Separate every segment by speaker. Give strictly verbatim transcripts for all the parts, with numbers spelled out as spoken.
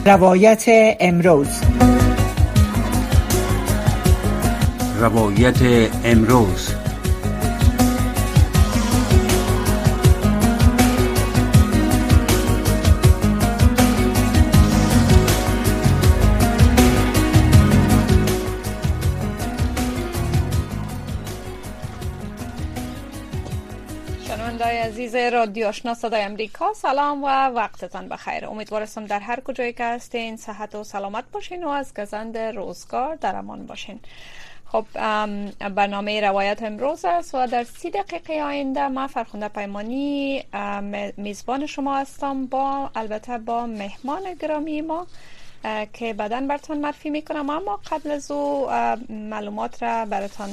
Speaker 1: روایت امروز.
Speaker 2: روایت امروز.
Speaker 3: شنونده‌های عزیز رادیو آشنا صدای امریکا، سلام و وقتتان بخیر. امیدوارم در هر کجایی که هستین صحت و سلامت باشین و از گزند روزگار در امان باشین. خب برنامه روایت امروز است و در سی دقیقه آینده ما فرخنده پیمانی میزبان شما هستم، با البته با مهمان گرامی ما که بعداً براتون معرفی میکنم. اما قبل از او معلومات را براتون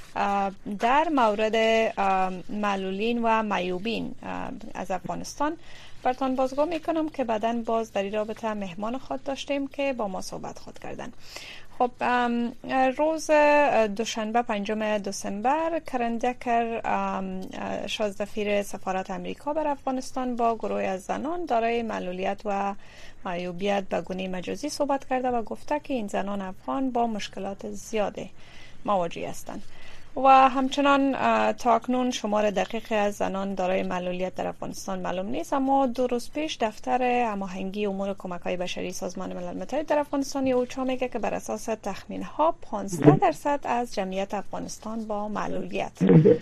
Speaker 3: در مورد معلولین و معیوبین از افغانستان براتون بازگو میکنم که بعداً باز در این رابطه مهمان خود داشتیم که با ما صحبت خود کردن. خب روز دوشنبه پنجم دسامبر کرن دکر شازدفیر سفارت امریکا بر افغانستان با گروه از زنان دارای معلولیت و معیوبیت به گونه مجازی صحبت کرده و گفته که این زنان افغان با مشکلات زیاده مواجه هستند و همچنان تاکنون شمار دقیق از زنان دارای معلولیت در افغانستان معلوم نیست. اما دو روز پیش دفتر هماهنگی امور کمک‌های بشری سازمان ملل متحد در افغانستان اوچا میگه که بر اساس تخمین‌ها پانزده درصد از جمعیت افغانستان با معلولیت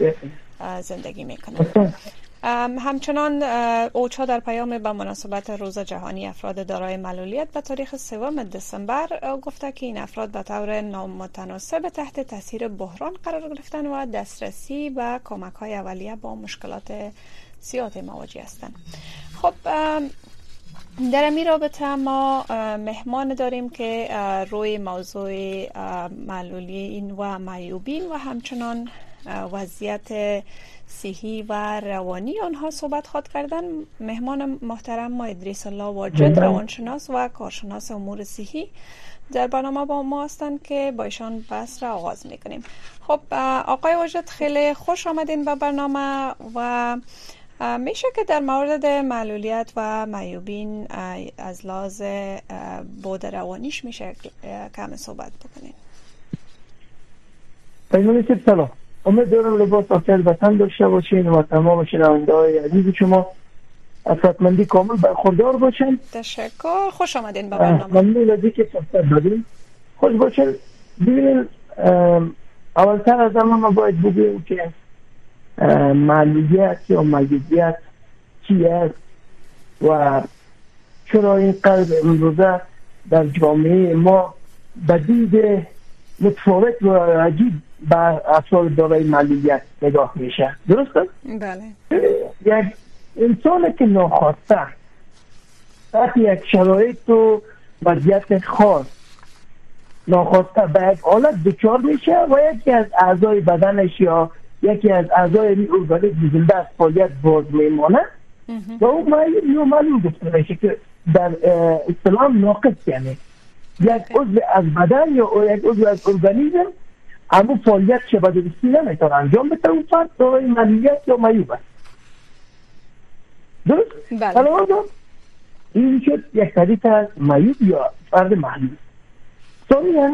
Speaker 3: زندگی میکنند. همچنان اوچا در پیام به مناسبت روز جهانی افراد دارای معلولیت به تاریخ سوم دسامبر گفته که این افراد به طور نامتناسب تحت تاثیر بحران قرار گرفتن و دسترسی به کمک‌های اولیه با مشکلات زیاد مواجه هستند. خب در این رابطه ما مهمان داریم که روی موضوع معلولین و معیوبین و همچنان وضعیت صحی و روانی آنها صحبت خود کردن. مهمان محترم ما ادریس الله واجد، روانشناس و کارشناس امور صحی در برنامه با ما هستند که با ایشان بحث را آغاز میکنیم. خب آقای واجد، خیلی خوش آمدین به برنامه و میشه که در مورد معلولیت و معیوبین از لحاظ بود روانیش میشه کم صحبت بکنین؟
Speaker 4: پیمانی سید سلام، امیدوارم لباس آخر وطن داشته باشین و تمام شنونده‌های عزیز شما افرادمندی کامل برخوردار باشین.
Speaker 3: تشکر، خوش آمدین به برنامه.
Speaker 4: ممنون از اینکه فرصت دادین. خوش باشین. ببینید، اولتر از همه ما باید بگوییم که معلولیت یا معیوبیت چی است و چرا اینقدر امروزه در جامعه ما به دید متفاوت و عجیب به افراد دارای معلولیت نگاه میشه. درسته؟
Speaker 3: بله.
Speaker 4: یک انسان که ناخواسته تحت یک شرایط و وضعیت خاص ناخواسته به یک حالت دچار میشه و یکی از اعضای بدنش یا یکی از اعضای این ارگانیسم زنده از فعالیت باز میمانه و اون معیوب یا معلول گفته میشه که در اصطلاح ناقص، یعنی یک عضو از بدن یا یک عضو از ارگانیسم اما فعالیت چه به درستی نمیتونه انجام بده، اون فرد دارای معلولیت یا معیوب است. درست؟
Speaker 3: بله.
Speaker 4: این شد یک تعریف از معیوب یا فرد معلول. ثانیاً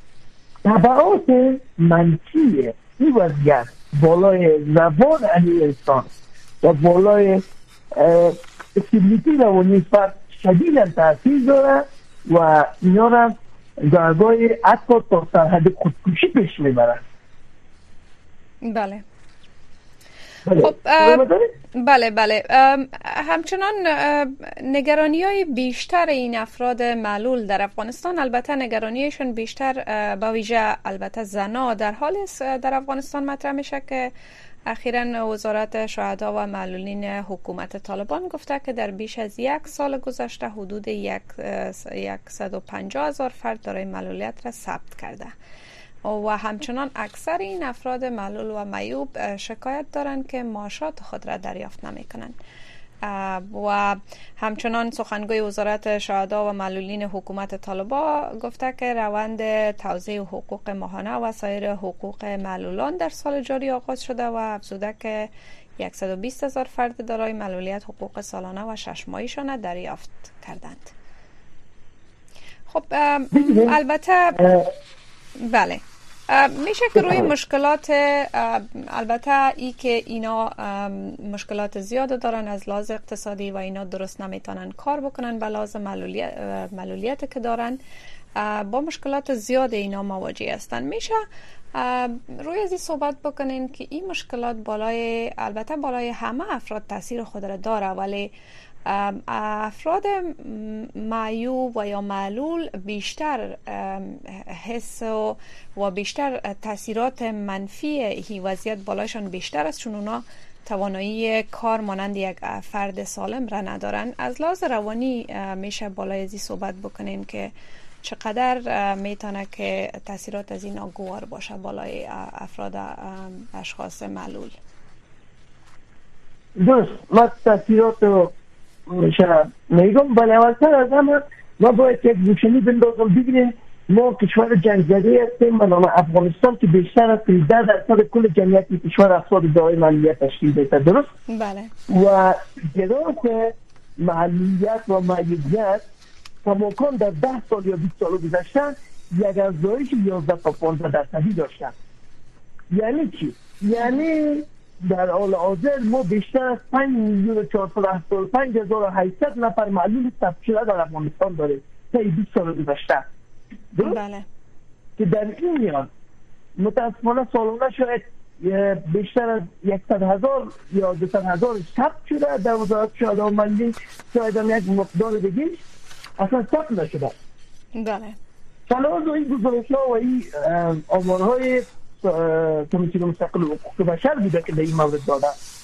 Speaker 4: تبعات منفی این وضعیت بالای روان این انسان و بالای استیبیلیتی روانی فرد شدیداً تاثیر داره و اینا را گاهی حتی تا سرحد خودکشی پیش میبرن.
Speaker 3: بله.
Speaker 4: بله.
Speaker 3: خب بله بله همچنان نگرانی های بیشتر این افراد معلول در افغانستان، البته نگرانیشون بیشتر با ویژه البته زنا در حال در افغانستان مطرح میشه که اخیراً وزارت شهدا و معلولین حکومت طالبان گفته که در بیش از یک سال گذشته حدود صد و پنجاه هزار فرد دارای معلولیت را ثبت کرده و همچنان اکثر این افراد معلول و معیوب شکایت دارند که معاشات خود را دریافت نمی کنند. و همچنان سخنگوی وزارت شهدا و معلولین حکومت طالبان گفته که روند توزیع حقوق ماهانه و سایر حقوق معلولان در سال جاری آغاز شده و افزوده که صد و بیست هزار فرد دارای معلولیت حقوق سالانه و شش ماهیشان دریافت کردند. خب البته بله میشه که روی مشکلات البته ای که اینا مشکلات زیاده دارن از لحاظ اقتصادی و اینا درست نمیتونن کار بکنن به لحاظ معلولیت, معلولیت که دارن با مشکلات زیاد اینا مواجه هستن. میشه روی ازی صحبت بکنین که این مشکلات بالای البته بالای همه افراد تاثیر خود را داره، ولی افراد معیوب و یا معلول بیشتر حس و, و بیشتر تاثیرات منفی هی وضعیت بالایشان بیشتر است، چون اونا توانایی کار مانند یک فرد سالم را ندارن. از لحاظ روانی میشه بالای ازی صحبت بکنین که چقدر میتونه که تاثیرات از این ناگوار باشه بالای افراد اشخاص معلول؟
Speaker 4: درست، ما تاثیرات رو میشه میگم، ولی اولتر از همه ما باید یک روشنی بندازم. ببینید ما کشور جنگ زده هستیم به نام افغانستان که بیشتر از سیزده درصد کل جمعیت کشور افراد دارای معلولیت تشکیل میده. درست؟
Speaker 3: بله.
Speaker 4: و گرایش معلولیت و معیوبیت کماکان در ده سال یا بیست سال گذشته یک افزایش یازده تا پانزده درصدی داشتن. یعنی چی؟ یعنی در حال حاضر ما بیشتر از پنج میلیون و چهارصد و هفتاد و پنج هزار و هشتصد نفر معلول ثبت شده در افغانستان داریم تا بیست سال گذشته.
Speaker 3: بله.
Speaker 4: که در این میان متاسفانه سالانه شاید بیشتر از صد هزار یا دویست هزار ثبت شده در وزارت شادماندی، شاید هم یک مقدار دیگه اصلا ثبت نشده.
Speaker 3: بله.
Speaker 4: فلواز این گزارش‌ها و این آمارهای کمیسیون مستقل حقوق بشر بوده که در این مورد داده.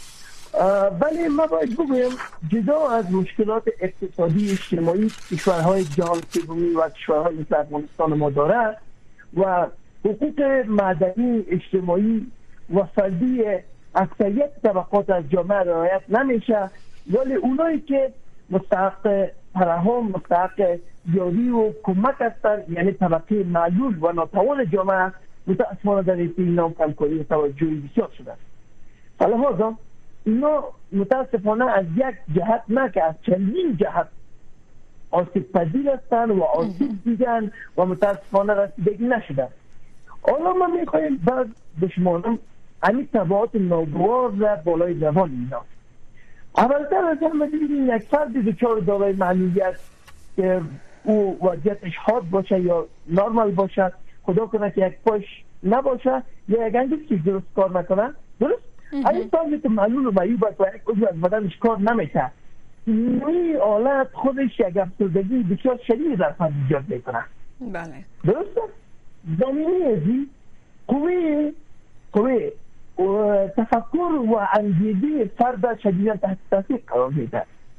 Speaker 4: ولی ما باید بگویم جدا از مشکلات اقتصادی اجتماعی کشورهای جهان سومی و کشورهای مثل افغانستان ما داره و حقوق مدنی اجتماعی و فردی اکثریت طبقات از جامعه رعایت نمیشه، ولی اونایی که مستحق فراهم مستحق یاری و کمک هستند، یعنی طبقه معلول و ناتوان جامعه، متاسفانه در این نام کمکاری و توجهی بسیار شده. فلهذا اینا متاسفانه از یک جهت نه که از چندین جهت آسیب پذیر هستند و آسیب دیدن و متاسفانه رسیدگی نشدن. حالا ما میخوایم بعد بشمانم همین تبعات ناگوار و بالای روان اینا. اولتر از همه دیدیم یک فرد دچار دارای معلولیت که او وضعیتش حاد باشه یا نرمال باشه، خدا کنه که یک پاش نباشه یا یک انگیز که درست کار نکنه، درست؟ این فرد که معلول و معیوب است و یک عضو از بدنش کار نمیکنه، این حالت خودش یک افسردگی بسیار شدید در فرد ایجاد میکنه.
Speaker 3: بله.
Speaker 4: درسته؟ زمینی ازی قوی قوی و تفکر و انگیزی فرد شدیداً تحت تاثیر قرار میده.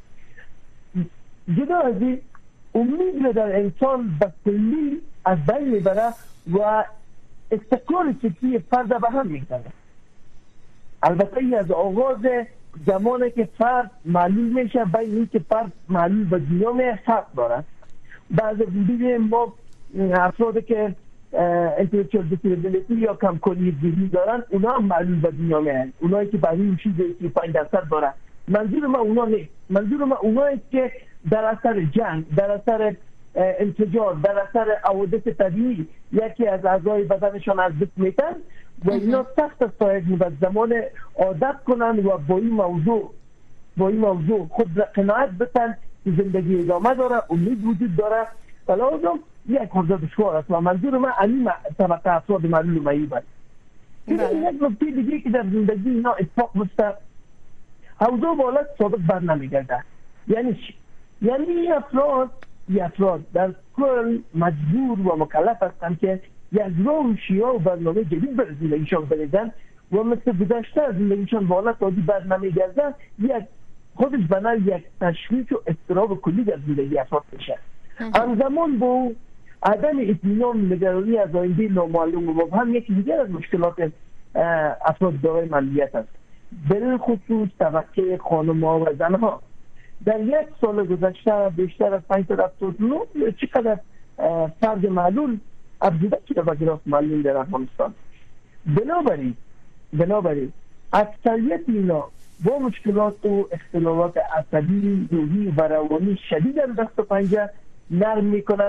Speaker 4: جدا ازی امید در انسان به کلی از بین میبره و استقرار فکری فرد به هم میزنه. البته این از آغاز زمانی که فرد معلول میشه بین این که فرد معلول به دنیا میه فرق داره. بعض دیگه ما افرادی که انتلیکچوال دیسیبیلیتی یا کمکاری ذهنی دارن اونا هم معلول به دنیا میان، اونایی که برای اون چیزی که پنج درصد دارن. منظور ما اونا نیست، منظور ما اونایی که در اثر جنگ، در اثر انفجار، در اثر حوادث طبیعی یکی از اعضای بدنشان از دست میتن و اینا سخت است تا یک مدت زمان عادت کنن و با این موضوع با این موضوع خود قناعت بتن که زندگی ادامه داره، امید وجود داره. فلازم یک خورده دشوار است و منظور من این طبقه افراد معلول و معیوب است. یک نکته دیگه که در زندگی اینا اتفاق میفته، اوضاع و حالت ثابت بر نمیگرده. یعنی چی؟ یعنی این افراد این افراد در کل مجبور و مکلف هستند که یک راه و شیوه و برنامه جدید بر زندگیشان بریزن و مثل گذشته از زندگیشان به حالت عادی بر نمیگرده، یک خودش بنا یک تشویش و اضطراب کلی در زندگی افراد میشه. همزمان با عدم اطمینان نگرانی از آینده نامعلوم و مبهم یکی دیگر از مشکلات افراد دارای معلولیت است، به خصوص طبقه خانم‌ها و زنها. در یک سال گذشته بیشتر از پانصد و هفتاد و نه چقدر فرد معلول افزوده شده و گراف معلول در افغانستان. بنابراین بنابراین اکثریت اینا با مشکلات و اختلالات عصبی، روحی و روانی شدید دست و پنجه نرم میکنن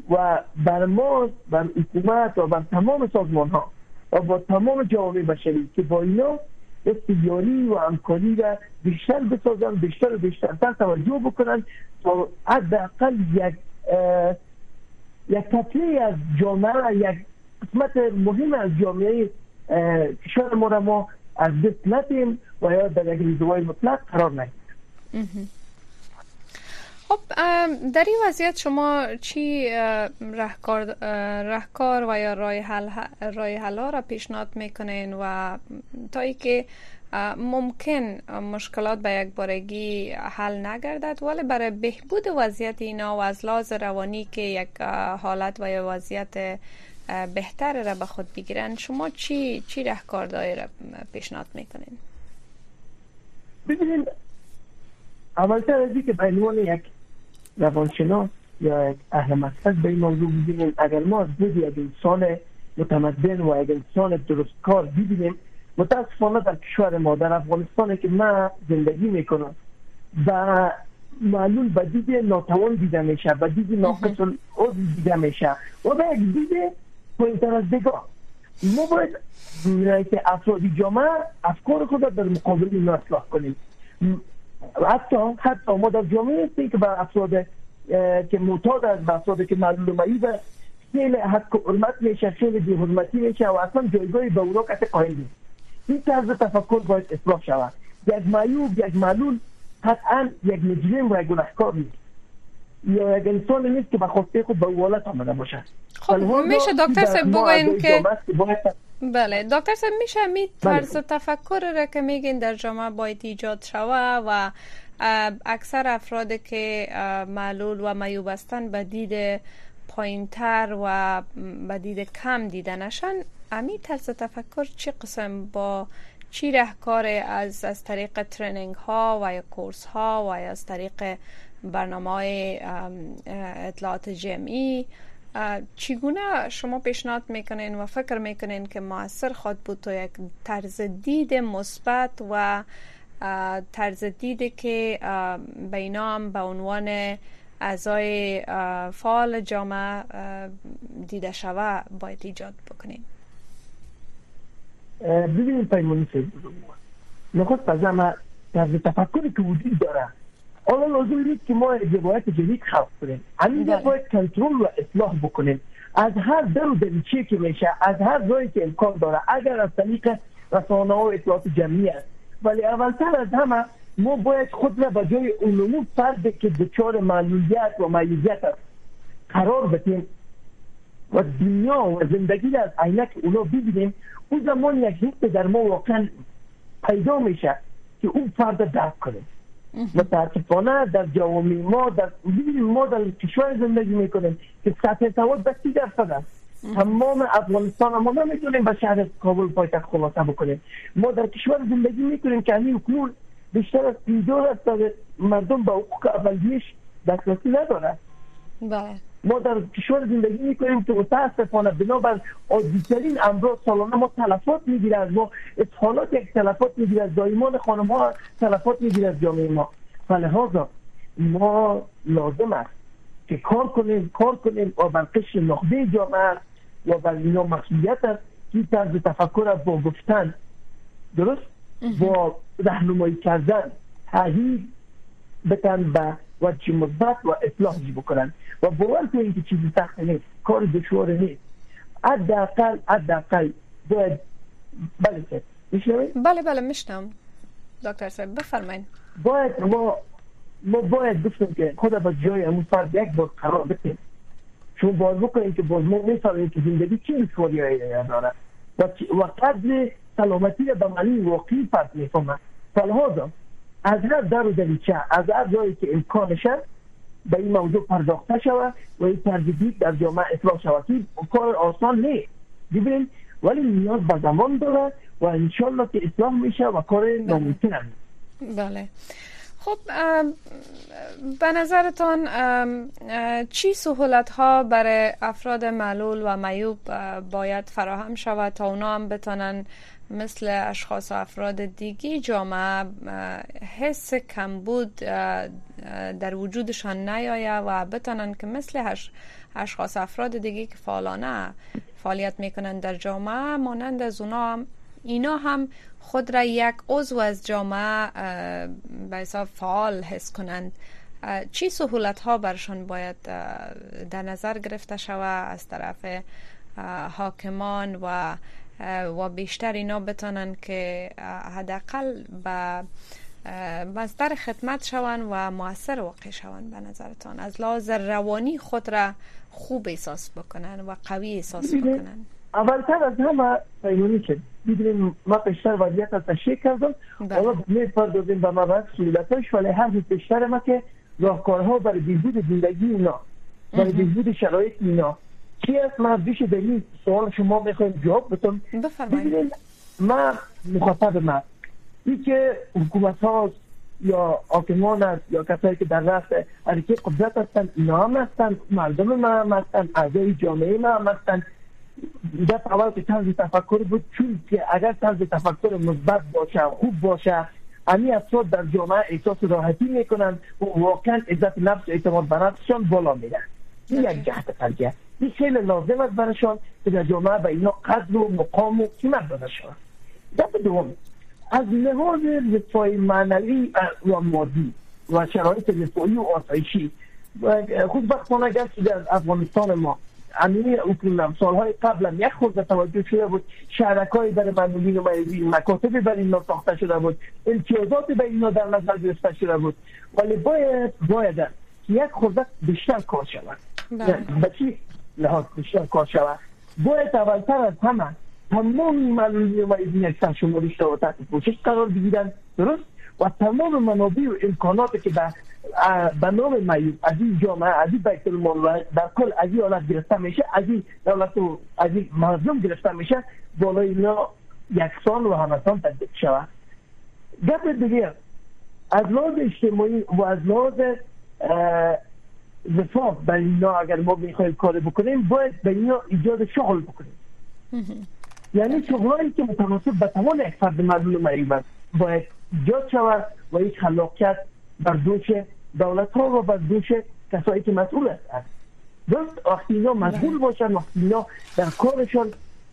Speaker 4: و بر ما، بر حکومت و بر تمام سازمان ها و با تمام جامعه بشری که با اینا استیاری و همکاری را بیشتر بسازن، بیشتر و بیشتر توجه بکنن تا حداقل یک یک کتله از جامعه، یک قسمت مهم از جامعه کشور ما را ما از دست ندیم و یا در یک انزوای مطلق قرار ندیم.
Speaker 3: خب در این وضعیت شما چی راهکار راهکار و یا راه حل راه حل‌ها را پیشنهاد میکنین و تا اینکه ممکن مشکلات به یک بارگی حل نگردد ولی برای بهبود وضعیت اینا و از لحاظ روانی که یک حالت و یا وضعیت بهتر را به خود بگیرن، شما چی چی راهکارهای را پیشنهاد میکنین؟
Speaker 4: ببینید، اولتر از این که به عنوان یک روانشناس یا یک اهل مسلک به این موضوع ببینیم، اگر ما از دید یک انسان متمدن و یک انسان درستکار ببینیم، متاسفانه در کشور ما در افغانستان که من زندگی میکنم و معلول به دید ناتوان دیده میشه، به دید ناقص العضو دیده میشه و به یک دید پایین‌تر از بگاه. ما باید که افرادی جامعه افکار خود در مقابل اینا اصلاح کنیم. حتی حتی ما در جامعه هستیم که به افراد که معتاد است، به افراد که معلول معیوب است خیلی حق و حرمت میشه، خیلی بی حرمتی میشه و اصلا جایگاهی به اونا کسی قائل نیست. این طرز تفکر باید اصلاح شود. یک معیوب، یک معلول قطعا یک مجرم و یک گناهکار نیست یا یک انسان نیست که به خواسته خود به اولت آمده باشد.
Speaker 3: خب میشه دکتر صاحب بگوین که بله دکتر صاحب میشه می طرز تفکر را که میگین در جامعه باید ایجاد شود و اکثر افراد که معلول و معیوب هستند به دید پایین‌تر و به دید کم دیده نشن، امی طرز تفکر چی قسم با چی راهکار از از طریق ترینینگ ها و یا کورس ها و یا از طریق برنامه‌های اطلاعات جمعی چگونه شما پیشنهاد میکنین و فکر میکنین که موثر خواهد بود تا یک طرز دید مثبت و طرز دیدی که به اینا هم به عنوان اعضای فعال جامعه دیده شود باید ایجاد بکنیم؟
Speaker 4: ببینید پیمانی سید نخست از همه طرز تفکری که وجود داره حالا لازم نیست که ما روایت جدید خلق کنیم، همین باید کنترل و اصلاح بکنیم از هر در و دریچه که میشه، از هر جایی که امکان داره، اگر از طریق رسانه ها و اطلاعات جمعی است. ولی اولتر از همه ما باید خود را به جای علوم فرد که دچار معلولیت و معیوبیت است قرار بدیم و دنیا و زندگی را از عینک اونا ببینیم. اون زمان یک حس در ما واقعا پیدا میشه که اون فرد درک کنیم. متاسفانه در جوامع ما در ما در کشور زندگی میکنیم که سطح سواد به سی درصد است. تمام افغانستان ما نمیتونیم به شهر کابل پایتخت خلاصه بکنیم. ما در کشور زندگی میکنیم که همین اکنون بیشتر از پنجاه درصد مردم به حقوق اولیه‌اش دسترسی ندارند.
Speaker 3: بله.
Speaker 4: ما در کشور زندگی میکنیم که متاسفانه بنابر عادی‌ترین امراض سالانه ما تلفات میگیره از ما، اطحالات یک تلفات میگیره از دایمان خانم ها، تلفات میگیره از جامعه ما. فلهذا ما لازم است که کار کنیم کار کنیم و بر قشر نخبه جامعه و بر اینا مسئولیت است که طرز تفکر با گفتن درست با راهنمایی کردن تغییر بتن به وجه مثبت و اصلاحی بکنن و باور کنید که چیزی سخت نیست، کار دشوار نیست. حداقل حداقل باید بله سر میشنوید؟
Speaker 3: بله بله میشنم دکتر صاحب بفرمایید.
Speaker 4: باید ما ما باید گفتیم که خدا به جای همون فرد یک بار قرار بدیم، چون باید بکنیم که باز ما میفهمیم که زندگی چی دشواری هایی داره و و قدر سلامتی را به معنی واقعی فرد میفهمه. فلهذا از هر در و دریچه، از هر جایی که امکانش است به این موضوع پرداخته شود و این طرز دید در جامعه اصلاح شود. این کار آسان نیست ببین، ولی نیاز به زمان داره و انشالله که اصلاح میشه و کار ناممکن است.
Speaker 3: بله. خب به نظرتان چی سهولت ها برای افراد معلول و معیوب باید فراهم شود تا اونا هم بتونن مثل اشخاص و افراد دیگی جامعه حس کمبود در وجودشان نیاید و بتونن که مثل اشخاص افراد دیگه که فعالانه فعالیت میکنن در جامعه مانند از اونا هم اینا هم خود را یک عضو از جامعه به حساب فعال حس کنند. چی سهولت ها برشان باید در نظر گرفته شود از طرف حاکمان و و بیشتر اینا بتونن که حداقل به مصدر خدمت شوند و مؤثر واقع شوند؟ به نظرتان از لحاظ روانی خود را خوب احساس بکنن و قوی احساس بکنن؟
Speaker 4: اولتر از همه پیمانی که دیدیم ما پیشتر وضعیت را تشریح کردم، حالا میپردازیم به مبحث سهولتاش، ولی هر روز بیشتر ما که راهکارها برای بهبود زندگی اینا، برای بهبود شرایط اینا چی است؟ ما بیش در این سوال شما میخوایم جواب بدم. ببینید ما مخاطب ما این که حکومت ها یا حاکمان هست یا کسایی که در رأس حرکت قدرت هستند اینا هم هستند، مردم ما هم هستند، اعضای جامعه ما هم هستند. در اول که طرز تفکر بود، چون که اگر طرز تفکر مثبت باشه خوب باشه امی افراد در جامعه احساس راحتی میکنن و واقعا عزت نفس و اعتماد به نفسشان بالا میرن. این یک جهت فرقه، این خیلی لازم است برشان که در جامعه به اینا قدر و مقام و قیمت داده شود. در دوم از لحاظ رفاه معنوی و مادی و شرایط رفاهی و آسایشی خوشبختانه اگر که در افغانستان ما امنی اکنون سالهای قبل هم یک خورده توجه شده بود، شهرکایی برای معمولین و معیزین، مکاتب برای اینا ساخته شده بود، امتیازات به اینا در نظر گرفته شده بود، ولی باید باید که یک خورده بیشتر کار شود. به چی لحاظ بیشتر کار شود؟ باید اولتر از همه تمام معلولین و معیزین یک سرشماری شده و تحت پوشش قرار بگیرن، درست؟ و تمام منابع و امکاناتی که به نام معیوب از این جامعه، از این بیت المال در کل از این حالت گرفته میشه، از این دولت و از این مردم گرفته میشه، بالای اینا یکسان و همسان تطبیق شود. گپ دیگه از لحاظ اجتماعی و از لحاظ رفاه به اینا اگر ما میخوایم کار بکنیم باید به اینا ایجاد شغل بکنیم. یعنی شغلایی که متناسب به توان یک فرد معلول و معیوب است باید ایجاد شود و یک خلاقیت بر دوش دولت ها و بر دوش کسایی که مسئول هستند. درست وقتی اینا مسئول باشن، وقتی اینا در کارشان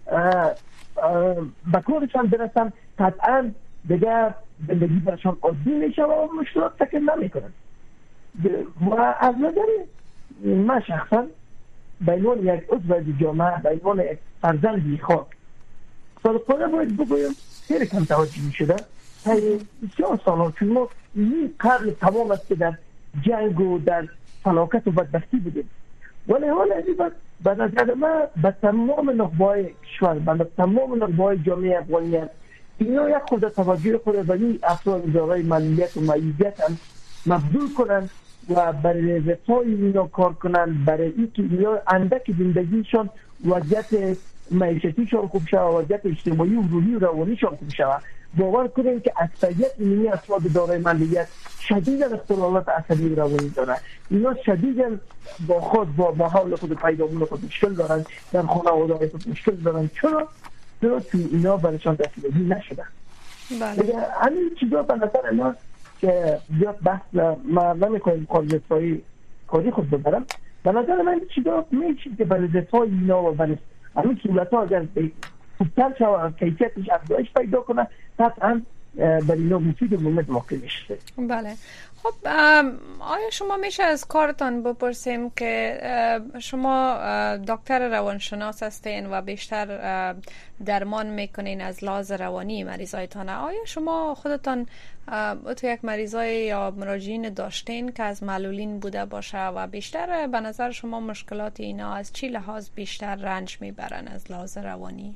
Speaker 4: به کارشان برسن، قطعا دیگر زندگی برشان عادی میشه و مشکلات تکل نمی کنن. و از نظر من شخصا به عنوان یک عضو از جامعه، به عنوان یک فرزند خاک، صادقانه باید بگویم خیلی کم توجه می شده بسیار سالان، چون ما این قرن تمام است که در جنگ و در فلاکت و بدبختی بودیم، ولی حال از این به نظر من به تمام نخبه‌های کشور، به تمام نخبه‌های جامعه افغانیت اینا یک خود توجه خود به این افراد دارای معلولیت و معیوبیت هم مبذول کنن و برای رفاه اینا کار کنن، برای اینکه اینا اندک زندگیشان وضعیت معیشتیشان خوب شود، وضعیت اجتماعی و روحی و روانیشان خوب شود. باور کنیم که اکثریت اینی افراد دارای معلولیت شدیداً اختلالات عصبی و روانی دارند. اینا شدیداً با خود با ماحول خود پیدامون خود مشکل دارن، در خانواده خود مشکل دارن. چرا؟ چرا چون اینا برشان رسیدگی نشدن. بله. همین چیزا به نظر ما که زیاد بحث ما نمی‌کنیم کارزفایی کاری خود ببرم، به نظر من چیزا میشه که برای رفاه اینا و برای همین سهولت‌ها اگر خوبتر شود کیفیتش افزایش پیدا کنه، قطعا برای اینا مفید و ممد واقع میشه.
Speaker 3: بله. خب آیا شما میشه از کارتان بپرسیم که شما دکتر روانشناس هستین و بیشتر درمان میکنین از لحاظ روانی مریضایتان، آیا شما خودتان تو یک مریضای یا مراجعین داشتین که از معلولین بوده باشه و بیشتر به نظر شما مشکلات اینا از چی لحاظ بیشتر رنج میبرن از لحاظ روانی؟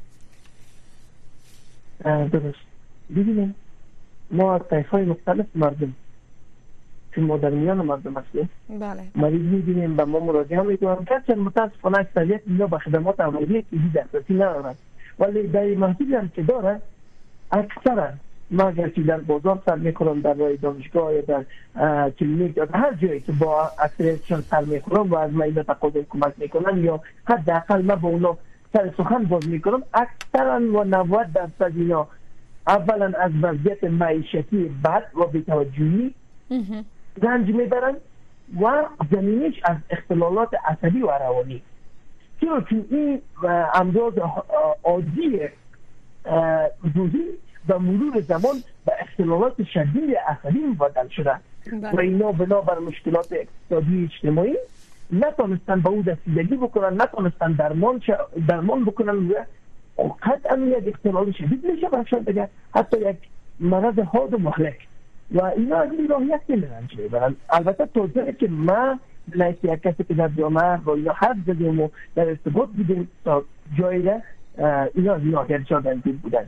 Speaker 4: درست. ببینیم ما از طیف‌های مختلف مردم، چون ما در میان مردم هستیم،
Speaker 3: بله،
Speaker 4: مریض می‌بینیم به ما مراجعه می‌کنن که متاسفانه اکثریت اینا به خدمات اولیه چیزی دسترسی ندارن، ولی در محدودی هم که دارن اکثرا ما اگر که در بازار سر می‌کنم، در راه دانشگاه یا در کلینیک یا در هر جایی که با اکثریتشان سر می‌خورم و از ما اینا تقاضای کمک می‌کنن یا حداقل ما با اونا سر سخن باز می‌کنم، اکثرا و نود درصد اینا اولا از وضعیت معیشتی بد و بی‌توجهی رنج میبرن و زمینش از اختلالات عصبی و روانی. چرا چون این امراض عادی روزی و مرور زمان به اختلالات شدید عصبی مبدل شده و اینا بنابر مشکلات اقتصادی اجتماعی نتونستن به اون رسیدگی بکنن، نتونستن درمان ش... درمان بکنن و قطعا یک اختلال شدید میشه برشان دیگه، حتی یک مرض حاد و مهلک و اینا از این راهیت نمیدن چه برن. البته توضیحه که ما بنایست یک کسی که در جامعه با اینا حد زدیم و در ارتباط بودیم تا جایی ده اینا از این راهیت شدن بودن.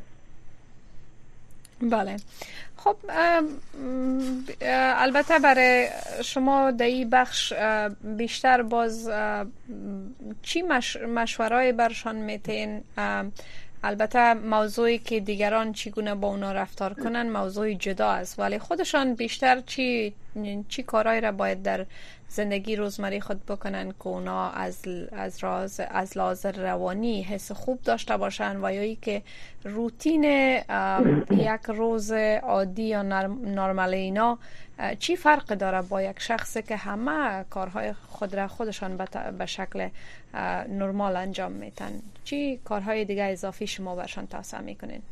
Speaker 3: بله. خب البته برای شما در این بخش بیشتر باز چی مش مشورای برشان میتین؟ البته موضوعی که دیگران چگونه با اونا رفتار کنن موضوع جدا است، ولی خودشان بیشتر چی چی کارهایی را باید در زندگی روزمره خود بکنن که اونا از از راز از لحاظ روانی حس خوب داشته باشن و یا ای که روتین یک روز عادی یا نرمال اینا چی فرق داره با یک شخصی که همه کارهای خود را خودشان به شکل نرمال انجام میتن؟ چی کارهای دیگه اضافی شما برشان توصیه میکنین؟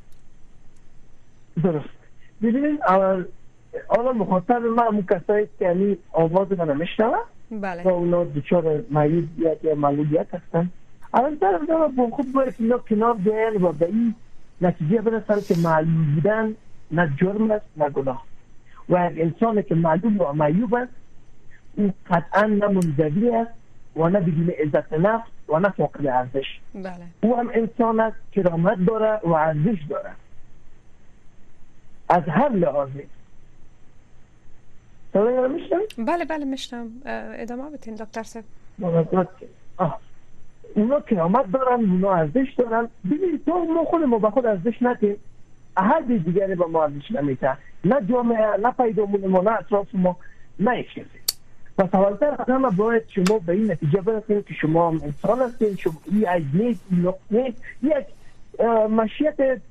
Speaker 4: درست. ببینید اول اول مخاطب من اون کسایی که یعنی آواز من نمیشنوه
Speaker 3: بله.
Speaker 4: و اونا دچار معیوبیت یا معلولیت هستن، اول طرف دارم با خود باید اینا کنار بیان و به این نتیجه برسن که معلول بودن نه جرم است نه گناه و یک انسانی که معلول و معیوب است او قطعا نه منزوی است و نه بدون عزت نفس و نه فاقد ارزش.
Speaker 3: بله.
Speaker 4: او هم انسان است، کرامت داره و ارزش داره از هر لحاظی. سوال میشنم؟
Speaker 3: بله بله میشنم، ادامه بدین دکتر صاحب.
Speaker 4: اونا کرامت دارن، اونا ارزش دارن. ببینید تو ما خود ما به خود ارزش ندیم، هر دیگری به ما ارزش نمیده، نه جامعه، نه پیدامون ما، نه اطراف ما، نه یک کسی. پس اولتر از همه باید شما به این نتیجه برسید که شما انسان هستید، شما این عیب نیست، این نقص نیست، یک مشیت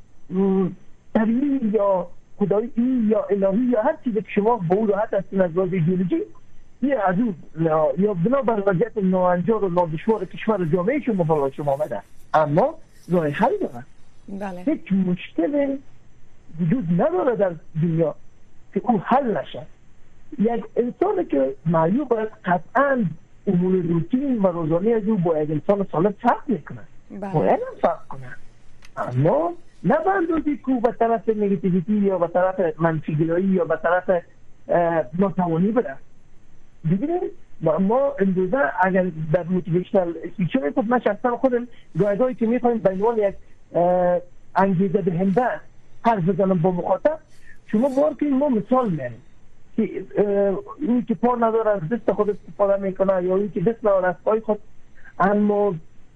Speaker 4: طبیعی یا خدایی یا الهی یا هر چیزی که شما به اون راحت هستین از لحاظ ایدئولوژی یا از اون یا بنابر وضعیت ناهنجار و نادشوار کشور جامعه شما بالا شما آمده، اما راه حل داره.
Speaker 3: بله.
Speaker 4: هیچ مشکل وجود نداره در دنیا که اون حل نشه. یک انسانی که معیوب است قطعا امور روتین و روزانه از او با یک انسان سالم فرق میکنه، باید هم فرق کنه، اما نه به اندازی که به طرف نگاتیویتی یا به طرف منفیگرایی یا به طرف ناتوانی بره. ببینید ما امروزه اگر در موتیویشنال اسپیچ خود من شخصا خودم گاهی که میخوایم به عنوان یک انگیزه دهنده حرف بزنم با مخاطب، شما بار که ما مثال میاریم که این که پا نداره از دست خود استفاده میکنه یا این که دست نداره از پای خود، اما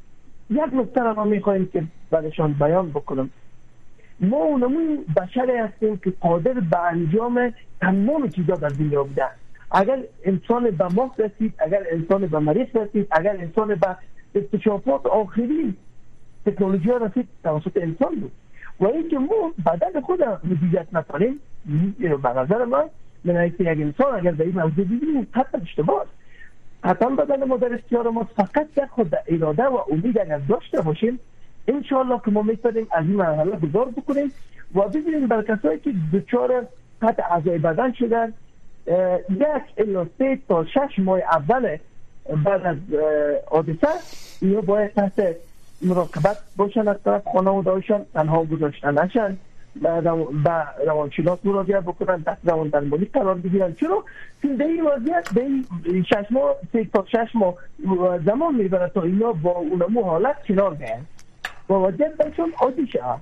Speaker 4: یک نکته را ما میخوایم که برشان بیان بکنم. ما اونمون بشری هستیم که قادر به انجام تمام چیزا در دنیا بوده. اگر انسان به ماه رسید، اگر انسان به مریخ رسید، اگر انسان به اکتشافات آخری تکنولوژی ها رسید توسط انسان بود و این که ما بدن خود مدیریت نکنیم به نظر من من یک انسان اگر به این موضوع ببینیم حتی اشتباه است. حتی بدن ما در اختیار ما، فقط یک خود اراده و امید اگر داشته باشیم انشاءالله که ما میتونیم از این مرحله گذار بکنیم و ببینیم بر کسایی که دچار قطع اعضای بدن شدن یک الی سه تا شش ماه اول بعد از حادثه اینا باید تحت مراقبت باشن از طرف خانواده‌هاشون، تنها گذاشته نشن، به روانشناس مراجعه بکنن، تحت روان درمانی قرار بگیرن. چرا؟ چون در این وضعیت در این شش ماه سه تا شش ماه زمان میبره تا اینا با اونمو حالت کنار بیان و وضعیت برشون عادی شد.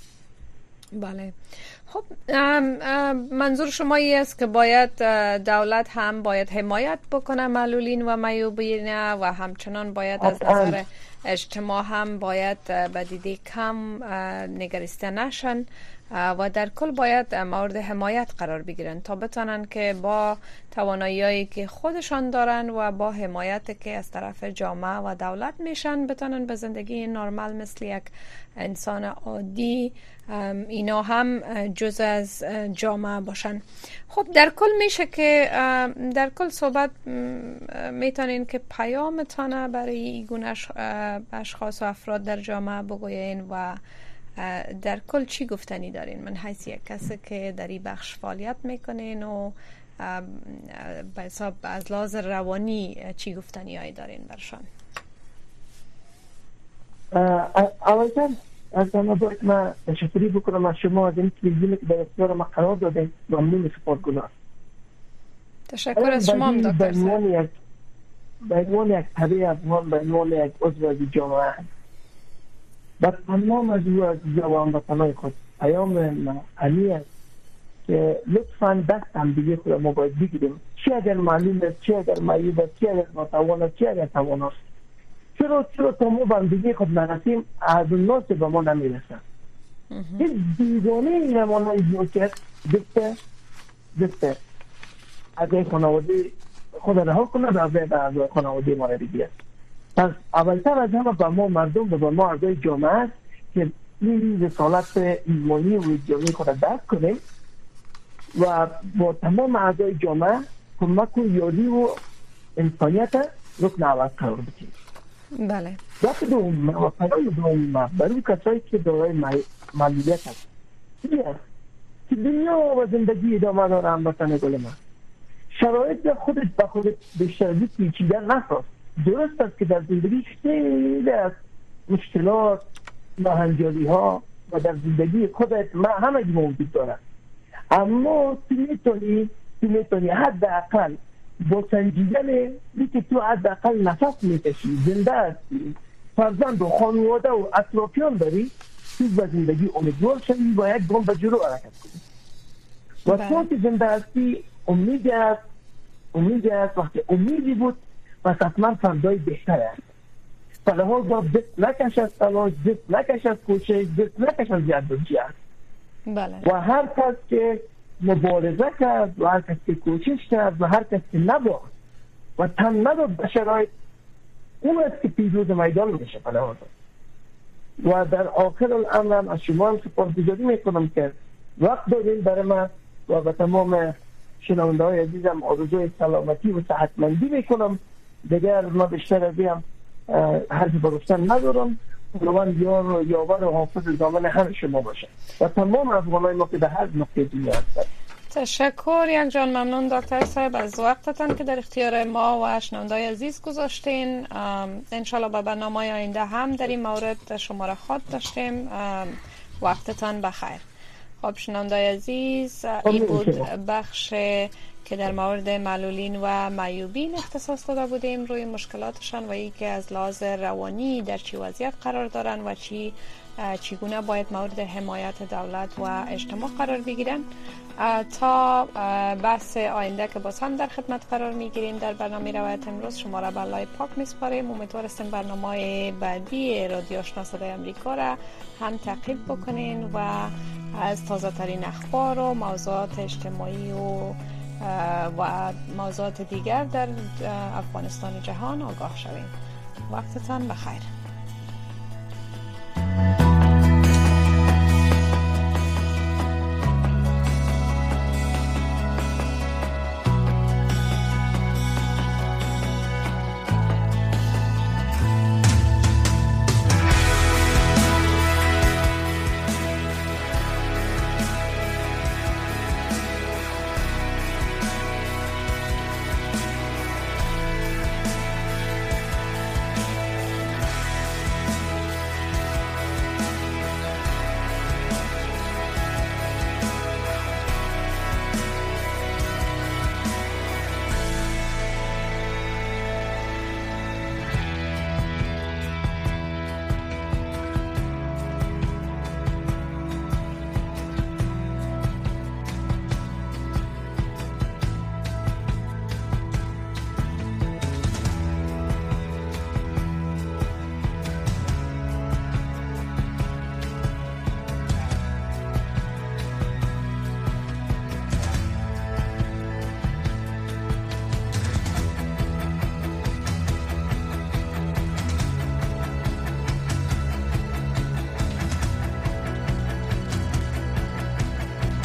Speaker 3: بله. خب ام ام منظور شما این است که باید دولت هم باید حمایت بکنه معلولین و معیوبین و همچنان باید از نظر اجتماع هم باید به دیده کم نگریسته نشن و در کل باید مورد حمایت قرار بگیرن تا بتونن که با توانایی‌هایی که خودشان دارن و با حمایت که از طرف جامعه و دولت میشن بتونن به زندگی نرمال مثل یک انسان عادی اینا هم جز از جامعه باشن. خب در کل میشه که در کل صحبت میتونین که پیامتان برای این گونه اشخاص و افراد در جامعه بگوین و در کل چی گفتنی دارین من حیث یک کسی که در این بخش فعالیت میکنین و به حساب از لحاظ روانی چی گفتنی هایی دارین برشان؟
Speaker 4: اولا از همه باید من تشکری بکنم از شما از این تلویزیونی که در اختیار ما قرار داده ممنون سپاسگزارم.
Speaker 3: تشکر از شما هم دکتر صاحب.
Speaker 4: به عنوان یک طبیع افغان به عنوان یک عضو از جامعه و تمام از او از جوان وطنای خود پیام علی است که لطفاً دست هم دیگه خود ما باید بگیریم، چی اگر معلوم است، چی اگر معیوب است، چی اگر ناتوان است، چی اگر توان است. چرا چرا تا ما به دیگه خود نرسیم از الناس به ما نمیرسن. این دیگانه این امانهای جو کرد دسته دسته از این خانواده خود رها کنه و از خانواده ما را بگیرد. پس اولتر از همه به ما مردم و به ما اعضای جامعه است که این رسالت ایمانی و جامعه خود درک کنیم و با تمام اعضای جامعه کمک و یاری و انسانیت رکن اول قرار بدیم.
Speaker 3: بله.
Speaker 4: وقت دوم و پیام دوم برای کسایی که دارای معلولیت هست که دنیا و زندگی ادامه داره هموطن گل من شرایط خودت به خودت بیشتر از پیچیده نساز. درست است که در زندگی خیلی از مشکلات ناهنجاری ها و در زندگی خودت ما همه موجود دارد، اما تو میتونی تو میتونی حداقل با سنجیدن که تو حداقل نفس میکشی، زنده هستی، فرزند و خانواده و اطرافیان داری، تو به زندگی امیدوار شدی و یک گام به جلو حرکت کنی و تو که زنده هستی امید است امید است وقتی امیدی بود پس حتما فردای بهتر است. فلحال باید دست نکش از تلاش، دست نکش از کوشش، دست نکش از جدوجهد.
Speaker 3: بله.
Speaker 4: و هر کس که مبارزه کرد و هر کس که کوشش کرد و هر کس که نباخت و تن نداد به شرایط اون است که پیروز میدان میشه. فلحال و در آخر الامر از شما هم سپاسگزاری میکنم که وقت دادین برای من و به تمام شنونده های عزیزم آرزوی سلامتی و صحتمندی میکنم. دیگر ما بیشتر از این حرفی برگفتن ندارم. خداوند یار و یاور و حافظ دامن همه شما باشه و تمام افغانای ما که در هر نقطه دنیا هستند.
Speaker 3: تشکر یک جان، ممنون دکتر صاحب از وقتتان که در اختیار ما و شنوندای عزیز گذاشتین. انشالله به برنامه آینده هم در این مورد شما را خواهد داشتیم. وقتتان بخیر. خب شنوندای عزیز، این بود بخش که در مورد معلولین و معیوبین اختصاص داده بودیم روی مشکلاتشان و ای که از لحاظ روانی در چی وضعیت قرار دارن و چی چگونه باید مورد حمایت دولت و اجتماع قرار بگیرن. تا بحث آینده که باز هم در خدمت قرار میگیریم در برنامه روایت امروز، شما را به الله پاک میسپاریم. امیدوارستیم برنامه بعدی رادیو آشنا صدای امریکا را هم تعقیب بکنین و از تازه ترین اخبار و موضوعات اجتماعی و و موضوعات دیگر در افغانستان و جهان آگاه شویم. وقتتان بخیر.